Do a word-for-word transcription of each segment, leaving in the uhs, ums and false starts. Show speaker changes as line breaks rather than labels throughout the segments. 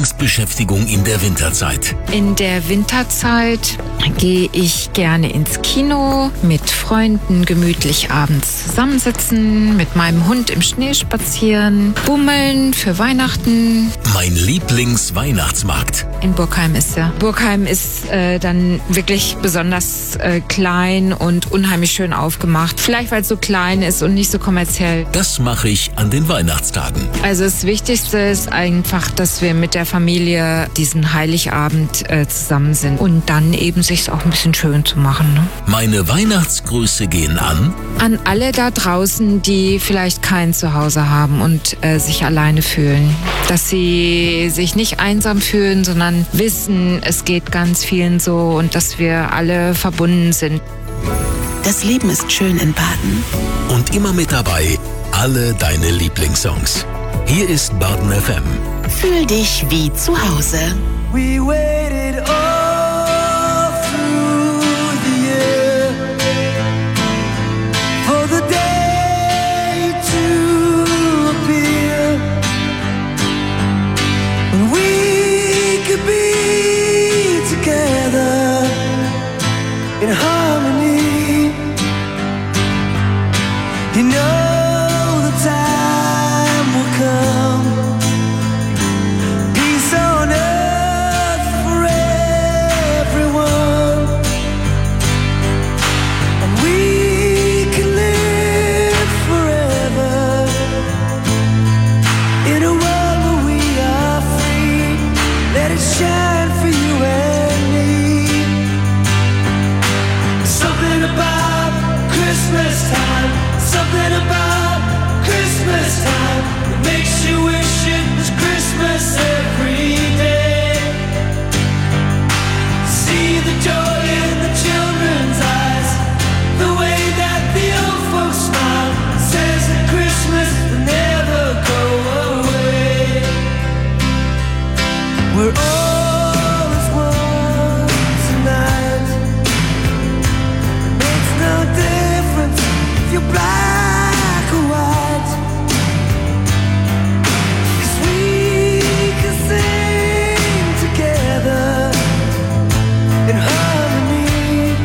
Lieblingsbeschäftigung in der Winterzeit?
In der Winterzeit gehe ich gerne ins Kino, mit Freunden gemütlich abends zusammensitzen, mit meinem Hund im Schnee spazieren, bummeln für Weihnachten.
Mein Lieblingsweihnachtsmarkt.
In Burgheim ist er. Burgheim ist äh, dann wirklich besonders äh, klein und unheimlich schön aufgemacht. Vielleicht, weil es so klein ist und nicht so kommerziell.
Das mache ich an den Weihnachtstagen.
Also das Wichtigste ist einfach, dass wir mit der Familie diesen Heiligabend äh, zusammen sind und dann eben sich auch ein bisschen schön zu machen. Ne?
Meine Weihnachtsgrüße gehen an
An alle da draußen, die vielleicht kein Zuhause haben und äh, sich alleine fühlen. Dass sie sich nicht einsam fühlen, sondern wissen, es geht ganz vielen so und dass wir alle verbunden sind.
Das Leben ist schön in Baden.
und immer mit dabei alle deine Lieblingssongs. Hier ist Baden F M.
Fühl dich wie zu Hause.
We waited all through the year for the day to appear when we could be together in harmony. You know the time will come. Peace on earth for everyone, and we can live forever in a world where we are free. Let it shine for you and me. Something about Christmas time, something about Christmas time that makes you wish it was Christmas every day. See the joy in the children's eyes, the way that the old folks smile, says that Christmas will never go away. We're all as one tonight. It makes no difference if you're black or white, 'cause we can sing together in harmony.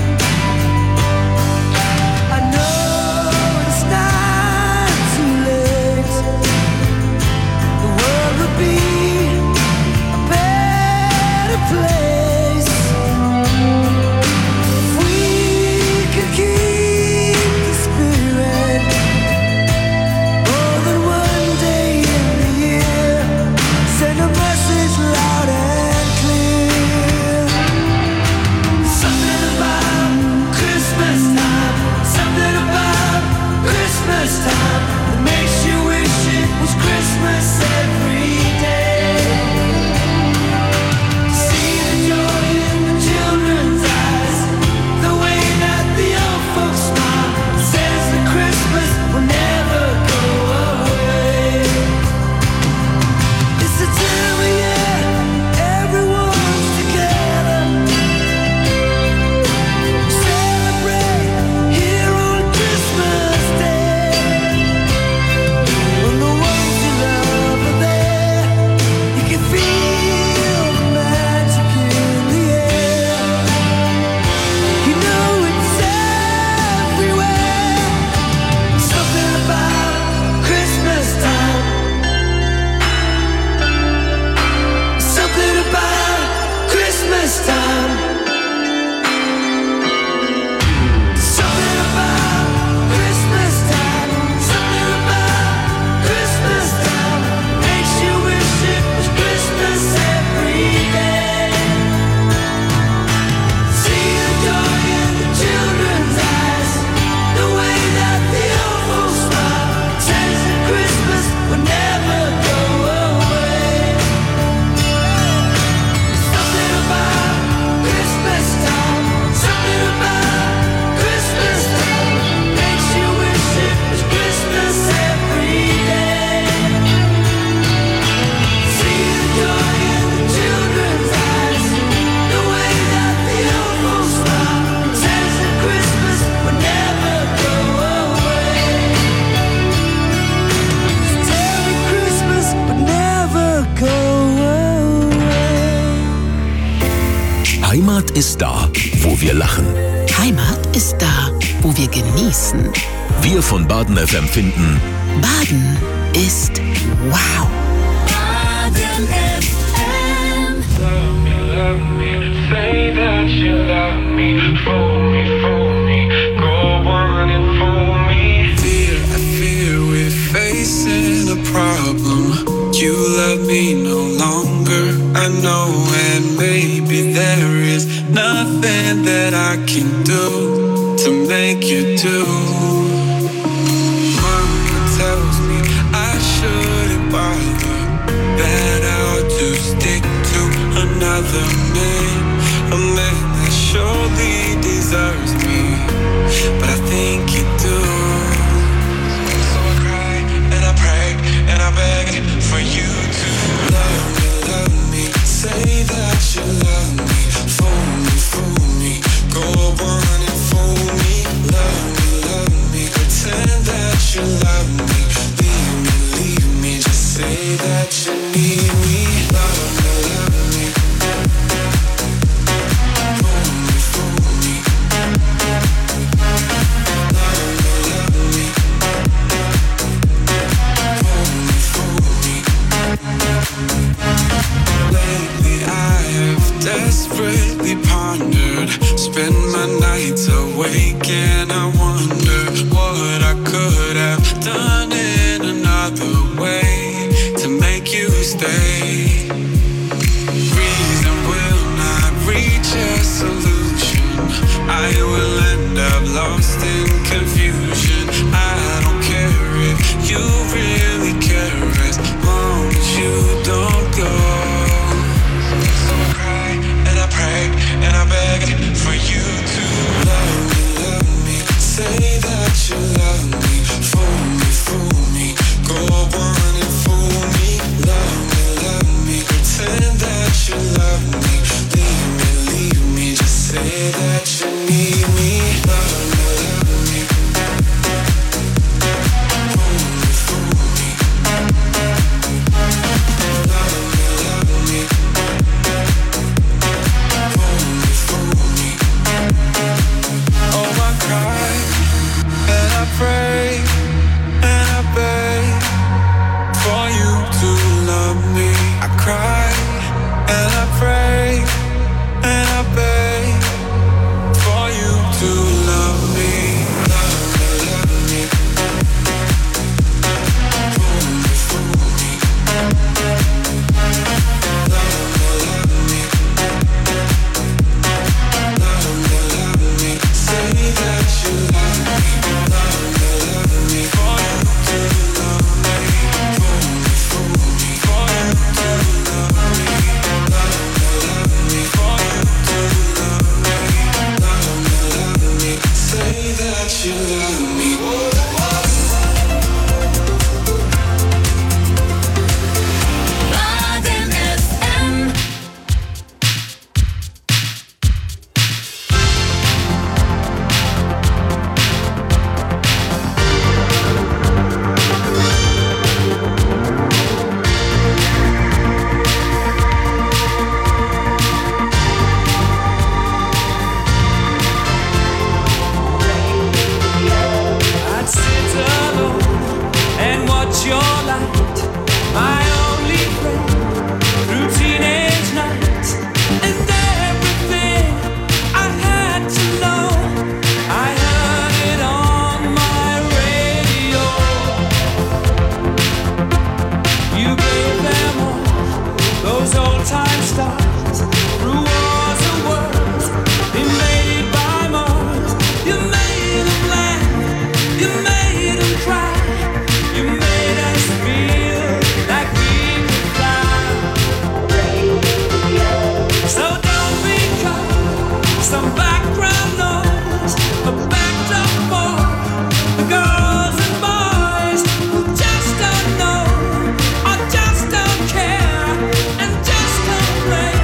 I know it's not too late. The world would be a better
Heimat ist da, wo wir lachen.
Heimat ist da, wo wir genießen.
Wir von Baden F M finden,
Baden ist wow.
Baden F M.
Love me, love me, say that you love me. Fool me, fool me, go on and fool me.
Fear, I fear we're facing a problem. You love me no longer, I know, and maybe there is nothing that I can do to make you do. Mama tells me I shouldn't bother, that I ought to stick to another man, a man that surely deserves me, but I think you do. So I cry and I pray and I beg for you to love me, love me, say that you love me, fool me, fool me, go on and fool me, love me, love me, pretend that you love me, leave me, leave me, just say that you need me, love me, love me, fool me, fool me, love me, love me, fool me, fool me. Lately I have desperately pondered, spend my nights awake and I wonder what I could have done in another way to make you stay. Reason will not reach a solution, I will end up lost in confusion. I don't care if you really care as long as you don't go. So I cry and I pray and I beg for you to love me, love me, say that you love me, fool me, fool me, go on and fool me, love me, love me, pretend that you love me, leave me, leave me, just say that you need me, love me, love me, fool me, fool me, love me, love me, fool me, fool me. Oh, I cry and I pray and I beg for you to love me. I cry and I pray and I beg for you to love me. Love me, love me, fool me, fool me, love me, love me, love me, love me, say that you love me, love me, love me, for you to love me, fool me, fool me, for you to love me, love me, love me, for you to love me, love me, love me, say that you love me.
Baden F M.
I'd sit alone and watch your light, my only friend through teenage nights, and everything I had to know, I heard it on my radio. You gave them all those old time stars through wars and worlds invaded by Mars. You made them laugh, you made them cry, you made us feel like we could fly. So don't become some background noise, a backdrop for the girls and boys who just don't know or just don't care and just don't play.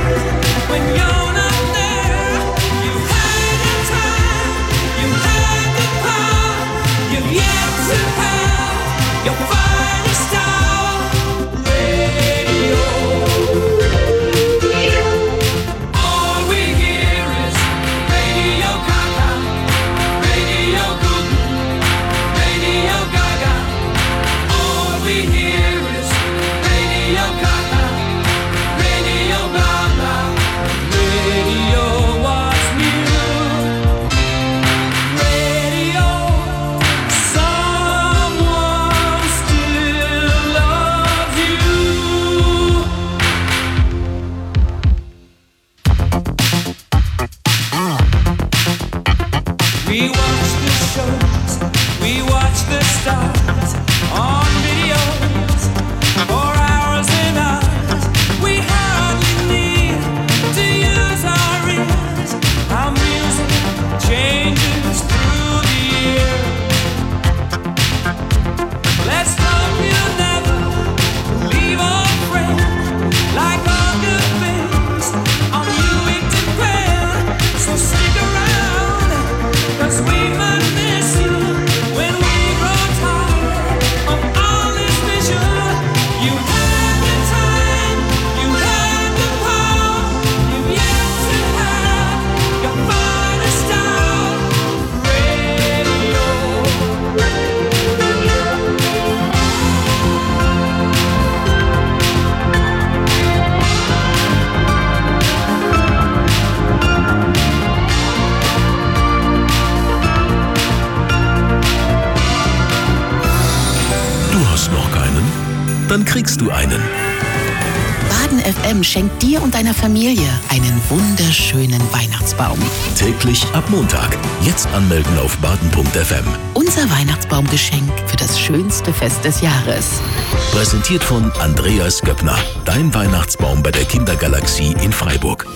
dann kriegst du einen.
Baden F M schenkt dir und deiner Familie einen wunderschönen Weihnachtsbaum.
Täglich ab Montag. Jetzt anmelden auf baden punkt f m.
Unser Weihnachtsbaumgeschenk für das schönste Fest des Jahres.
Präsentiert von Andreas Göppner. Dein Weihnachtsbaum bei der Kindergalaxie in Freiburg.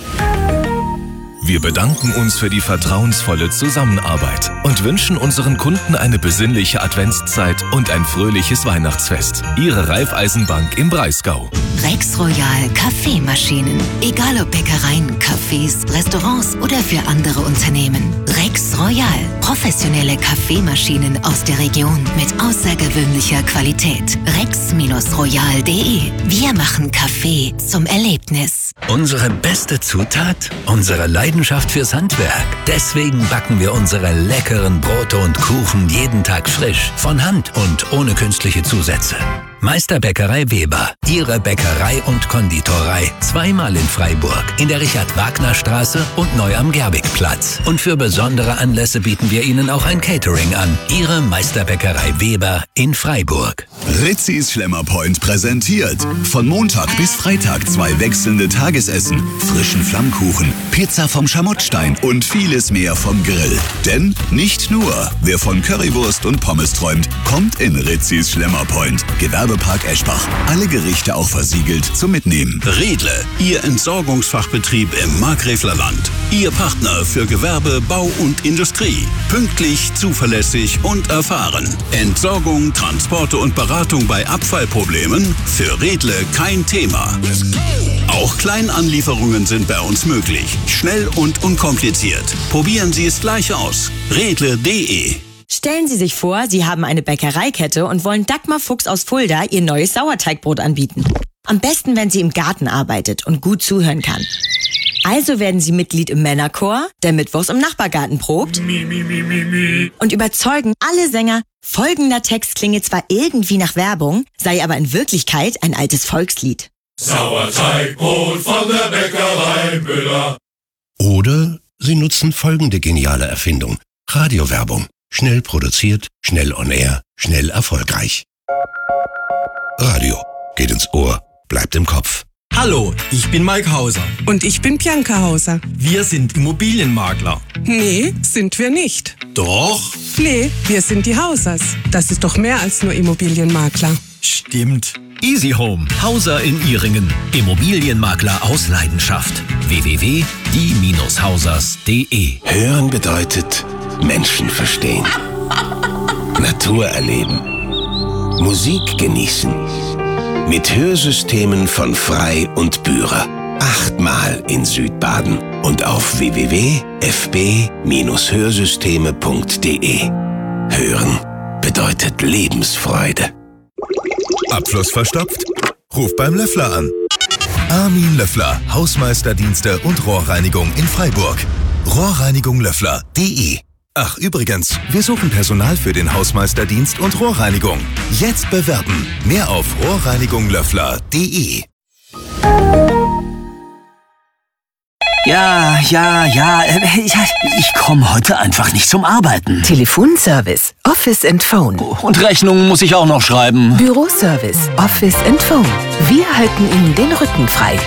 Wir bedanken uns für die vertrauensvolle Zusammenarbeit und wünschen unseren Kunden eine besinnliche Adventszeit und ein fröhliches Weihnachtsfest. Ihre Raiffeisenbank im Breisgau.
Rex Royal Kaffeemaschinen. Egal ob Bäckereien, Cafés, Restaurants oder für andere Unternehmen. Rex Royal. Professionelle Kaffeemaschinen aus der Region mit außergewöhnlicher Qualität. rex royal punkt de. Wir machen Kaffee zum Erlebnis.
Unsere beste Zutat? Unsere Leidenschaft fürs Handwerk. Deswegen backen wir unsere leckeren Brote und Kuchen jeden Tag frisch, von Hand und ohne künstliche Zusätze. Meisterbäckerei Weber. Ihre Bäckerei und Konditorei. Zweimal in Freiburg. In der Richard-Wagner-Straße und neu am Gerbigplatz. Und für besondere Anlässe bieten wir Ihnen auch ein Catering an. Ihre Meisterbäckerei Weber in Freiburg.
Ritzis Schlemmerpoint präsentiert. Von Montag bis Freitag zwei wechselnde Tagesessen, frischen Flammkuchen, Pizza vom Schamottstein und vieles mehr vom Grill. Denn nicht nur, wer von Currywurst und Pommes träumt, kommt in Ritzis Schlemmerpoint. Gewerbepark Eschbach. Alle Gerichte auch versiegelt zum Mitnehmen.
Redle, Ihr Entsorgungsfachbetrieb im Markgräfler Land. Ihr Partner für Gewerbe, Bau und Industrie. Pünktlich, zuverlässig und erfahren. Entsorgung, Transporte und Beratung bei Abfallproblemen? Für Redle kein Thema. Auch Kleinanlieferungen sind bei uns möglich. Schnell und unkompliziert. Probieren Sie es gleich aus. Redle punkt de.
Stellen Sie sich vor, Sie haben eine Bäckereikette und wollen Dagmar Fuchs aus Fulda Ihr neues Sauerteigbrot anbieten. Am besten, wenn sie im Garten arbeitet und gut zuhören kann. Also werden Sie Mitglied im Männerchor, der mittwochs im Nachbargarten probt und überzeugen alle Sänger, folgender Text klinge zwar irgendwie nach Werbung, sei aber in Wirklichkeit ein altes Volkslied.
Sauerteigbrot von der Bäckerei Müller.
Oder Sie nutzen folgende geniale Erfindung. Radiowerbung. Schnell produziert, schnell on air, schnell erfolgreich. Radio. Geht ins Ohr, bleibt im Kopf.
Hallo, ich bin Mike Hauser.
Und ich bin Bianca Hauser.
Wir sind Immobilienmakler.
Nee, sind wir nicht.
Doch.
Nee, wir sind die Hausers. Das ist doch mehr als nur Immobilienmakler.
Stimmt.
Easy Home. Hauser in Ihringen. Immobilienmakler aus Leidenschaft. w w w punkt die hausers punkt de.
Hören bedeutet Menschen verstehen. Natur erleben. Musik genießen. Mit Hörsystemen von Frei und Bührer. Achtmal in Südbaden und auf w w w punkt f b hörsysteme punkt de. Hören bedeutet Lebensfreude.
Abfluss verstopft? Ruf beim Löffler an. Armin Löffler, Hausmeisterdienste und Rohrreinigung in Freiburg. Rohrreinigung Löffler punkt de. Ach, übrigens, wir suchen Personal für den Hausmeisterdienst und Rohrreinigung. Jetzt bewerben. Mehr auf rohrreinigung löffler punkt de.
Ja, ja, ja, ich, ich komme heute einfach nicht zum Arbeiten.
Telefonservice, Office and Phone.
Und Rechnungen muss ich auch noch schreiben.
Büroservice, Office and Phone. Wir halten Ihnen den Rücken frei.